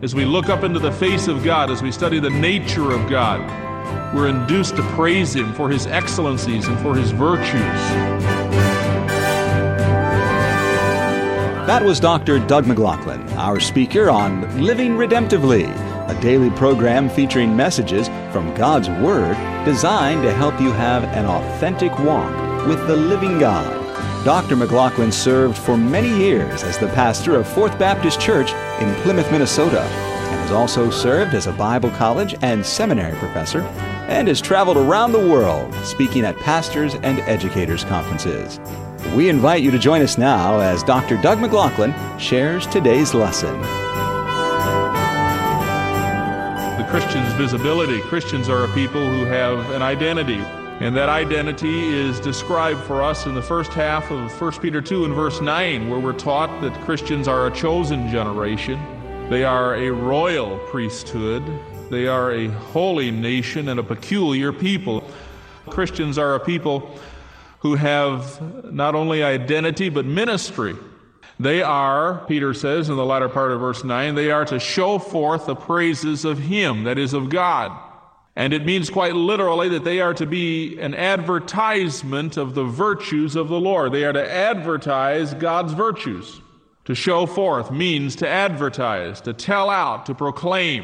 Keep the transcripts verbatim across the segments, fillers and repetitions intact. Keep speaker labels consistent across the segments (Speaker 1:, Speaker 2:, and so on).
Speaker 1: As we look up into the face of God, as we study the nature of God, we're induced to praise Him for His excellencies and for His virtues.
Speaker 2: That was Doctor Doug McLaughlin, our speaker on Living Redemptively, a daily program featuring messages from God's Word designed to help you have an authentic walk with the living God. Doctor McLaughlin served for many years as the pastor of Fourth Baptist Church in Plymouth, Minnesota, and has also served as a Bible college and seminary professor, and has traveled around the world speaking at pastors' and educators' conferences. We invite you to join us now as Doctor Doug McLaughlin shares today's lesson.
Speaker 1: The Christian's visibility. Christians are a people who have an identity. And that identity is described for us in the first half of First Peter two and verse nine, where we're taught that Christians are a chosen generation. They are a royal priesthood. They are a holy nation and a peculiar people. Christians are a people who have not only identity but ministry. They are, Peter says in the latter part of verse nine, they are to show forth the praises of Him, that is, of God. And it means quite literally that they are to be an advertisement of the virtues of the Lord. They are to advertise God's virtues. To show forth means to advertise, to tell out, to proclaim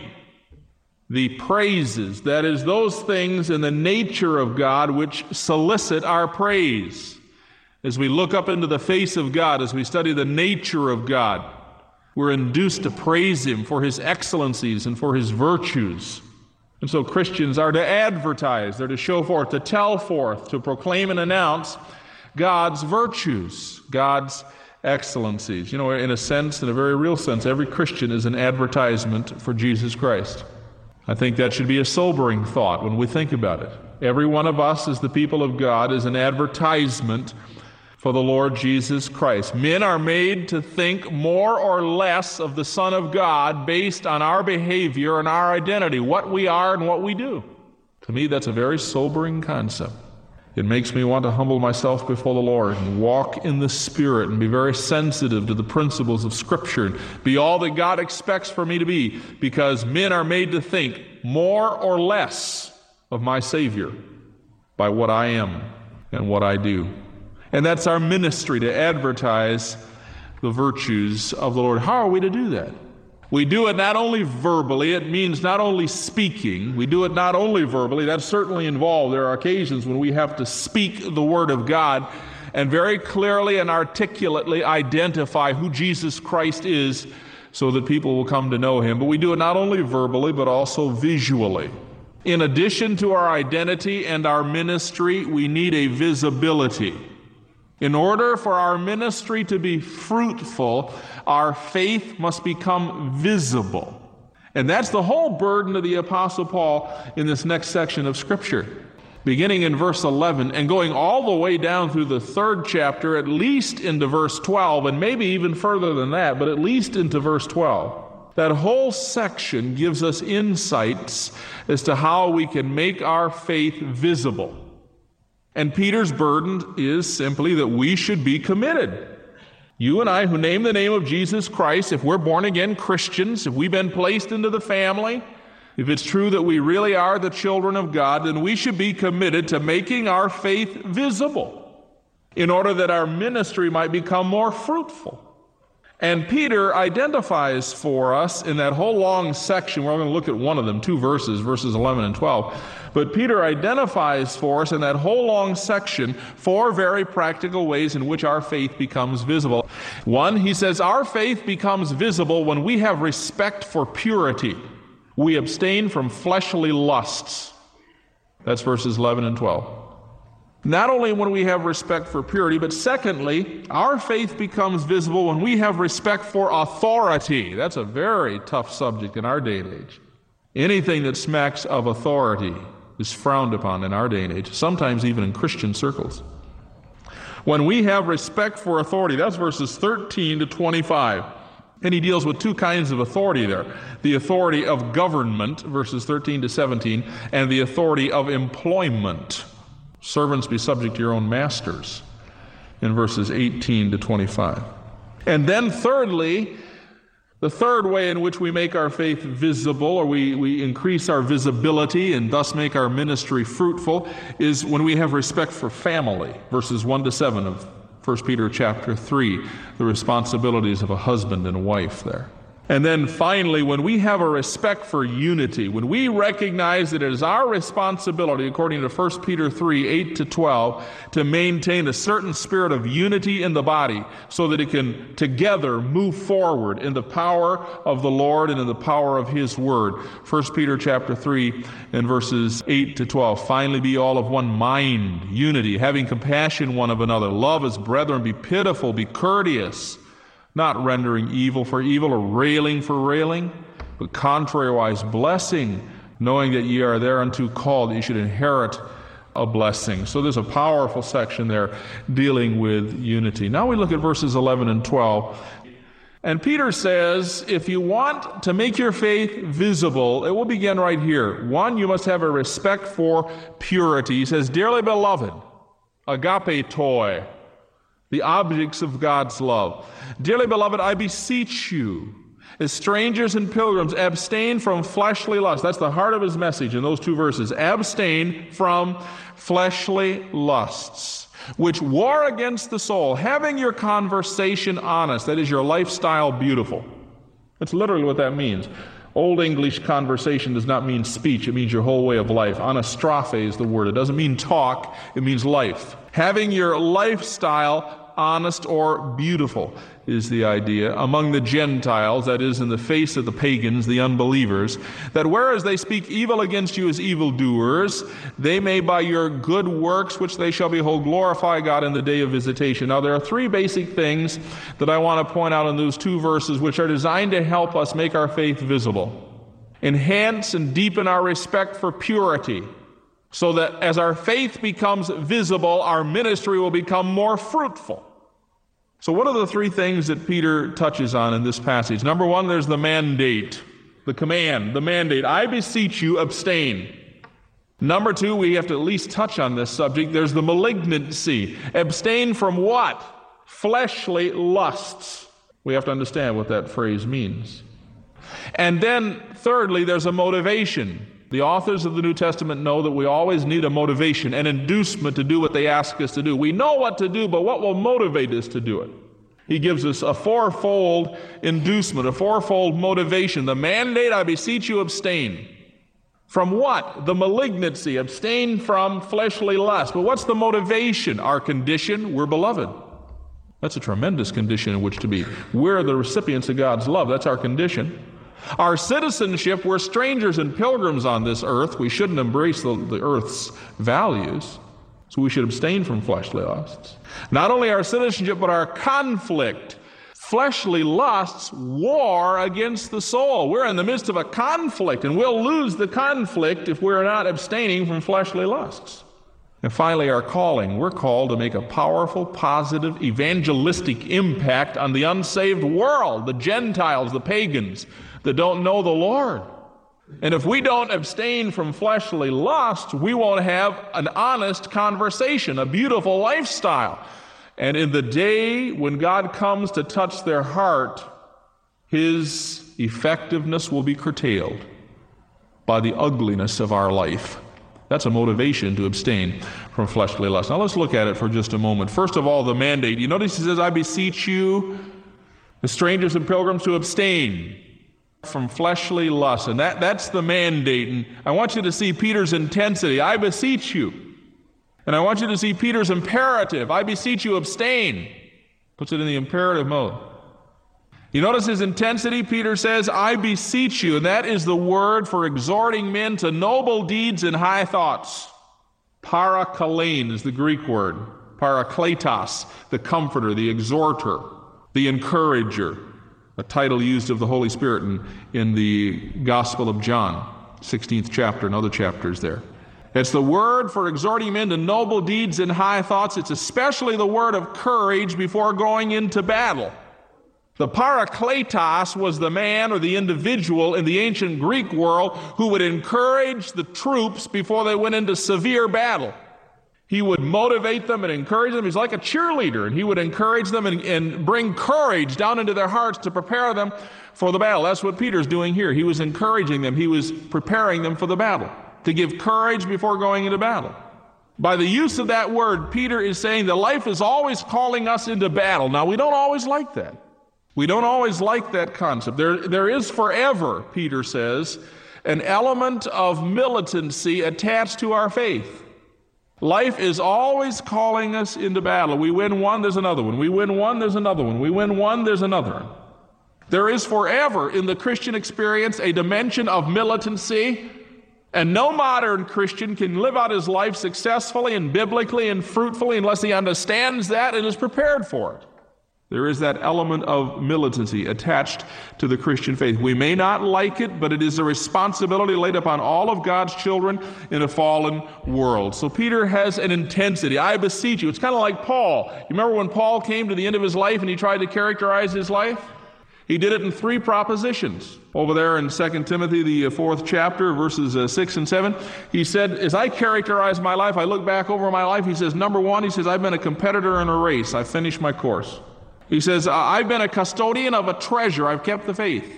Speaker 1: the praises, that is, those things in the nature of God which solicit our praise. As we look up into the face of God, as we study the nature of God, we're induced to praise Him for His excellencies and for His virtues. And so Christians are to advertise, they're to show forth, to tell forth, to proclaim and announce God's virtues, God's excellencies. You know, in a sense, in a very real sense, every Christian is an advertisement for Jesus Christ. I think that should be a sobering thought when we think about it. Every one of us, as the people of God, is an advertisement for the Lord Jesus Christ. Men are made to think more or less of the Son of God based on our behavior and our identity, what we are and what we do. To me, that's a very sobering concept. It makes me want to humble myself before the Lord and walk in the Spirit and be very sensitive to the principles of Scripture and be all that God expects for me to be, because men are made to think more or less of my Savior by what I am and what I do. And that's our ministry, to advertise the virtues of the Lord. How are we to do that? We do it not only verbally, it means not only speaking. We do it not only verbally, that's certainly involved. There are occasions when we have to speak the Word of God and very clearly and articulately identify who Jesus Christ is so that people will come to know Him. But we do it not only verbally, but also visually. In addition to our identity and our ministry, we need a visibility. In order for our ministry to be fruitful, our faith must become visible. And that's the whole burden of the Apostle Paul in this next section of Scripture. Beginning in verse eleven and going all the way down through the third chapter, at least into verse twelve, and maybe even further than that, but at least into verse twelve. That whole section gives us insights as to how we can make our faith visible. And Peter's burden is simply that we should be committed. You and I who name the name of Jesus Christ, if we're born-again Christians, if we've been placed into the family, if it's true that we really are the children of God, then we should be committed to making our faith visible in order that our ministry might become more fruitful. And Peter identifies for us in that whole long section, we're going to look at one of them, two verses, verses eleven and twelve, but Peter identifies for us in that whole long section four very practical ways in which our faith becomes visible. One, he says, our faith becomes visible when we have respect for purity. We abstain from fleshly lusts. That's verses eleven and twelve. Not only when we have respect for purity, but secondly, our faith becomes visible when we have respect for authority. That's a very tough subject in our day and age. Anything that smacks of authority is frowned upon in our day and age, sometimes even in Christian circles. When we have respect for authority, that's verses thirteen to twenty-five. And he deals with two kinds of authority there. The authority of government, verses thirteen to seventeen, and the authority of employment. Servants, be subject to your own masters, in verses eighteen to twenty-five. And then thirdly, The third way in which we make our faith visible, or we, we increase our visibility and thus make our ministry fruitful, is when we have respect for family. Verses one to seven of First Peter chapter three, the responsibilities of a husband and a wife there. And then finally, when we have a respect for unity, when we recognize that it is our responsibility, according to First Peter three, eight to twelve, to maintain a certain spirit of unity in the body so that it can together move forward in the power of the Lord and in the power of His Word. First Peter chapter three and verses eight to twelve. Finally, be all of one mind, unity, having compassion one of another. Love as brethren, be pitiful, be courteous, not rendering evil for evil or railing for railing, but contrariwise blessing, knowing that ye are thereunto called, that you should inherit a blessing. So there's a powerful section there dealing with unity. Now we look at verses eleven and twelve. And Peter says, if you want to make your faith visible, it will begin right here. One, you must have a respect for purity. He says, dearly beloved, agape toi, the objects of God's love. Dearly beloved, I beseech you, as strangers and pilgrims, abstain from fleshly lust. That's the heart of his message in those two verses. Abstain from fleshly lusts, which war against the soul, having your conversation honest, that is, your lifestyle beautiful. That's literally what that means. Old English conversation does not mean speech, it means your whole way of life. Anastrophe is the word. It doesn't mean talk, it means life. Having your lifestyle honest or beautiful is the idea among the Gentiles, that is, in the face of the pagans, the unbelievers, that whereas they speak evil against you as evildoers, they may by your good works, which they shall behold, glorify God in the day of visitation. Now there are three basic things that I want to point out in those two verses, which are designed to help us make our faith visible. Enhance and deepen our respect for purity, so that as our faith becomes visible, our ministry will become more fruitful. So what are the three things that Peter touches on in this passage? Number one, there's the mandate, the command, the mandate. I beseech you, abstain. Number two, we have to at least touch on this subject. There's the malignancy. Abstain from what? Fleshly lusts. We have to understand what that phrase means. And then, thirdly, there's a motivation. The authors of the New Testament know that we always need a motivation, an inducement to do what they ask us to do. We know what to do, but what will motivate us to do it? He gives us a fourfold inducement, a fourfold motivation. The mandate, I beseech you, abstain. From what? The malignancy. Abstain from fleshly lust. But what's the motivation? Our condition, we're beloved. That's a tremendous condition in which to be. We're the recipients of God's love. That's our condition. Our citizenship, we're strangers and pilgrims on this earth. We shouldn't embrace the, the earth's values, so we should abstain from fleshly lusts. Not only our citizenship, but our conflict. Fleshly lusts war against the soul. We're in the midst of a conflict, and we'll lose the conflict if we're not abstaining from fleshly lusts. And finally, our calling. We're called to make a powerful, positive, evangelistic impact on the unsaved world, the Gentiles, the pagans that don't know the Lord. And if we don't abstain from fleshly lust, we won't have an honest conversation, a beautiful lifestyle. And in the day when God comes to touch their heart, His effectiveness will be curtailed by the ugliness of our life. That's a motivation to abstain from fleshly lust. Now let's look at it for just a moment. First of all, the mandate. You notice he says, I beseech you, the strangers and pilgrims, to abstain from fleshly lust. And that, that's the mandate. And I want you to see Peter's intensity. I beseech you. And I want you to see Peter's imperative. I beseech you, abstain. Puts it in the imperative mode. You notice his intensity? Peter says, I beseech you. And that is the word for exhorting men to noble deeds and high thoughts. Parakalein is the Greek word. Parakletos, the comforter, the exhorter, the encourager. A title used of the Holy Spirit in, in the Gospel of John, sixteenth chapter and other chapters there. It's the word for exhorting men to noble deeds and high thoughts. It's especially the word of courage before going into battle. The parakletos was the man or the individual in the ancient Greek world who would encourage the troops before they went into severe battle. He would motivate them and encourage them. He's like a cheerleader, and he would encourage them and, and bring courage down into their hearts to prepare them for the battle. That's what Peter's doing here. He was encouraging them. He was preparing them for the battle, to give courage before going into battle. By the use of that word, Peter is saying that life is always calling us into battle. Now, we don't always like that. We don't always like that concept. There, there is forever, Peter says, an element of militancy attached to our faith. Life is always calling us into battle. We win one, there's another one. We win one, there's another one. We win one, there's another one. There is forever in the Christian experience a dimension of militancy, and no modern Christian can live out his life successfully and biblically and fruitfully unless he understands that and is prepared for it. There is that element of militancy attached to the Christian faith. We may not like it, but it is a responsibility laid upon all of God's children in a fallen world. So Peter has an intensity. I beseech you. It's kind of like Paul. You remember when Paul came to the end of his life and he tried to characterize his life? He did it in three propositions. Over there in Second Timothy, the fourth chapter, verses uh, six and seven, he said, as I characterize my life, I look back over my life, he says, number one, he says, I've been a competitor in a race. I finished my course. He says, I've been a custodian of a treasure. I've kept the faith.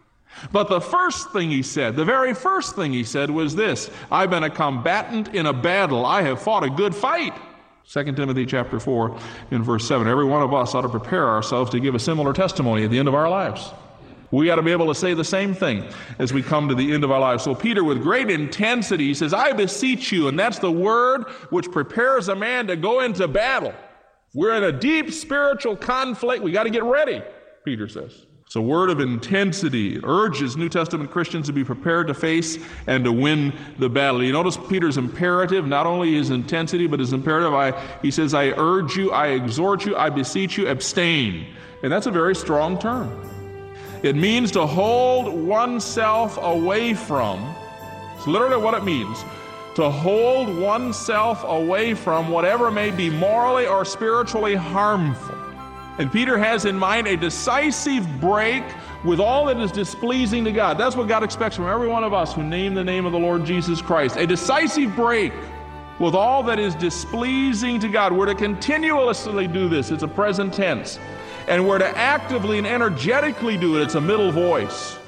Speaker 1: But the first thing he said, the very first thing he said was this, I've been a combatant in a battle. I have fought a good fight. Second Timothy chapter four in verse seven. Every one of us ought to prepare ourselves to give a similar testimony at the end of our lives. We ought to be able to say the same thing as we come to the end of our lives. So Peter, with great intensity, he says, I beseech you, and that's the word which prepares a man to go into battle. We're in a deep spiritual conflict. We got to get ready, Peter says. It's a word of intensity. It urges New Testament Christians to be prepared to face and to win the battle. You notice Peter's imperative, not only his intensity, but his imperative. I, he says, I urge you, I exhort you, I beseech you, abstain. And that's a very strong term. It means to hold oneself away from. It's literally what it means. To hold oneself away from whatever may be morally or spiritually harmful. And Peter has in mind a decisive break with all that is displeasing to God. That's what God expects from every one of us who name the name of the Lord Jesus Christ. A decisive break with all that is displeasing to God. We're to continuously do this. It's a present tense. And we're to actively and energetically do it. It's a middle voice.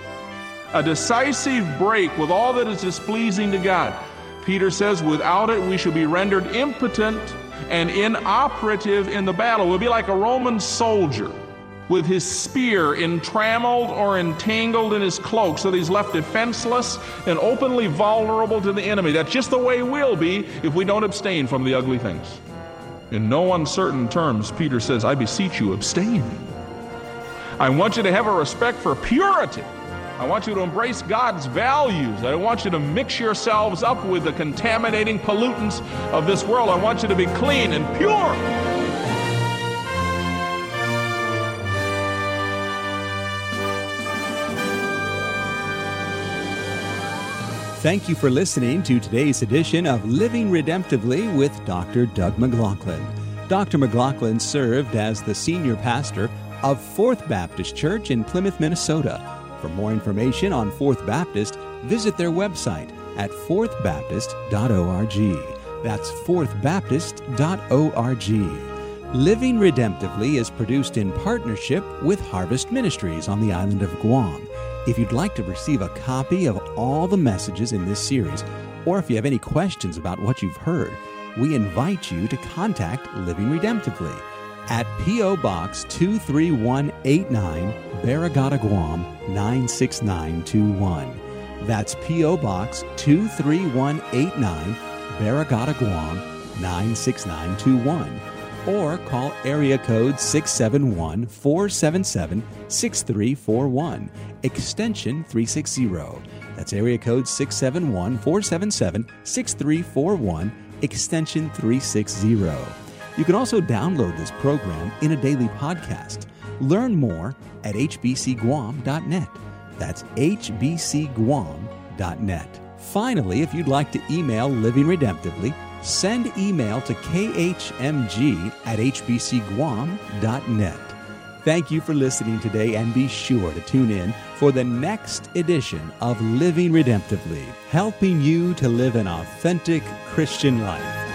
Speaker 1: A decisive break with all that is displeasing to God. Peter says, without it, we shall be rendered impotent and inoperative in the battle. We'll be like a Roman soldier with his spear entrammeled or entangled in his cloak so that he's left defenseless and openly vulnerable to the enemy. That's just the way we'll be if we don't abstain from the ugly things. In no uncertain terms, Peter says, I beseech you, abstain. I want you to have a respect for purity. I want you to embrace God's values. I don't want you to mix yourselves up with the contaminating pollutants of this world. I want you to be clean and pure.
Speaker 2: Thank you for listening to today's edition of Living Redemptively with Doctor Doug McLaughlin. Doctor McLaughlin served as the senior pastor of Fourth Baptist Church in Plymouth, Minnesota. For more information on Fourth Baptist, visit their website at fourth baptist dot org. That's fourth baptist dot org. Living Redemptively is produced in partnership with Harvest Ministries on the island of Guam. If you'd like to receive a copy of all the messages in this series, or if you have any questions about what you've heard, we invite you to contact Living Redemptively at P O. Box two three one eight nine, Barragata, Guam, nine six nine two one. That's P O. Box two three one eight nine, Barragata, Guam, nine six nine two one. Or call area code six seven one, four seven seven, six three four one, extension three sixty. That's area code six seven one, four seven seven, six three four one, extension three sixty. You can also download this program in a daily podcast. Learn more at h b c guam dot net. That's h b c guam dot net. Finally, if you'd like to email Living Redemptively, send email to k h m g at h b c guam dot net. Thank you for listening today, and be sure to tune in for the next edition of Living Redemptively, helping you to live an authentic Christian life.